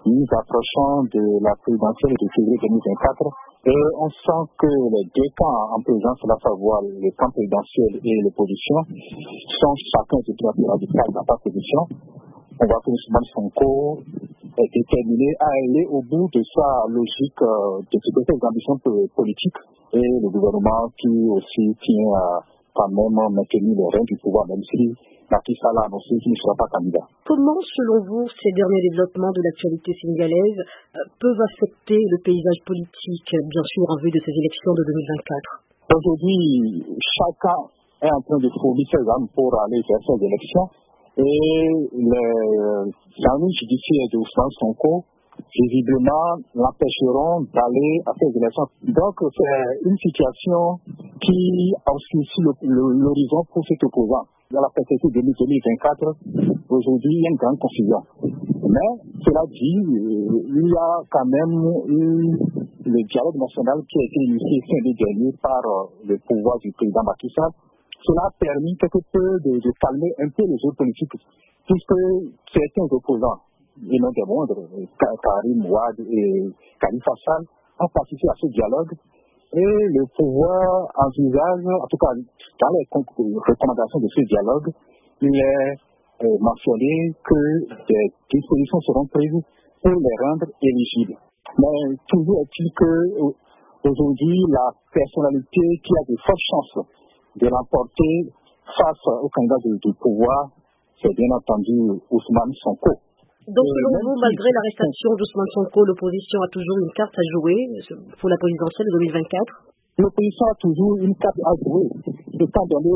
Nous approchons de la présidentielle de février 2024 et on sent que les deux camps en présence, à savoir le camp présidentiel et l'opposition, sont chacun de plus radical dans sa position. On voit que Ousmane Sonko est déterminé à aller au bout de sa logique de ses ambitions politiques et le gouvernement qui aussi tient à quand même maintenir les rênes du pouvoir, même si Macky Sall a annoncé qu'il ne sera pas candidat. Comment, selon vous, ces derniers développements de l'actualité sénégalaise peuvent affecter le paysage politique, bien sûr, en vue de ces élections de 2024 ? Aujourd'hui, chacun est en train de fournir ses armes pour aller vers ces élections et les amis judiciaires de Ousmane Sonko visiblement l'empêcheront d'aller à ces élections. Donc c'est une situation qui obscurcit l'horizon pour cet opposant. Dans la perspective de 2024, aujourd'hui, il y a une grande confusion. Mais, cela dit, il y a quand même le dialogue national qui a été initié fin mai dernier par le pouvoir du président Macky Sall. Cela a permis quelque peu de calmer un peu les jeux politiques, puisque certains opposants, et non des moindres, Karim Ouad et Khalifa Sall, ont participé à ce dialogue. Et le pouvoir envisage, en tout cas dans les recommandations de ce dialogue, il est mentionné que des dispositions seront prises pour les rendre éligibles. Mais toujours est-il qu'aujourd'hui, la personnalité qui a de fortes chances de l'emporter face au candidat du pouvoir, c'est bien entendu Ousmane Sonko. Donc, selon vous, malgré l'arrestation d'Ousmane Sonko, l'opposition a toujours une carte à jouer pour la présidentielle de 2024 ? L'opposition a toujours une carte à jouer, étant donné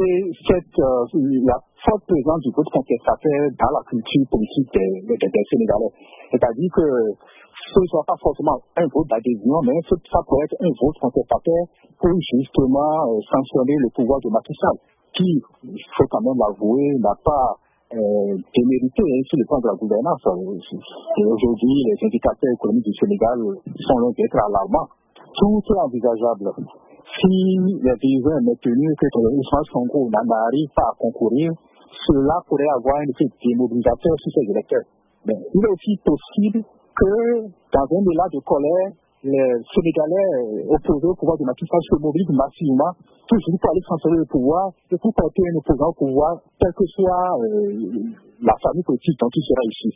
la forte présence du vote contestataire dans la culture politique des Sénégalais. C'est-à-dire que ce ne sera pas forcément un vote d'adhésion, mais ça pourrait être un vote contestataire pour justement sanctionner le pouvoir de Macky Sall, qui, il faut quand même l'avouer, n'a pas démérité sur le plan de la gouvernance. Et aujourd'hui, les indicateurs économiques du Sénégal sont loin d'être alarmants. Tout est envisageable. Si les dirigeants est maintenu que Ousmane Sonko n'arrive pas à concourir, cela pourrait avoir un effet démobilisateur sur ses électeurs. Mais il est aussi possible que, dans un élan de colère, les Sénégalais opposés au pouvoir de Macky Sall se mobilisent massivement, toujours pour aller transférer le pouvoir et pour porter un opposant au pouvoir, quelle que soit la famille politique dont il sera issu.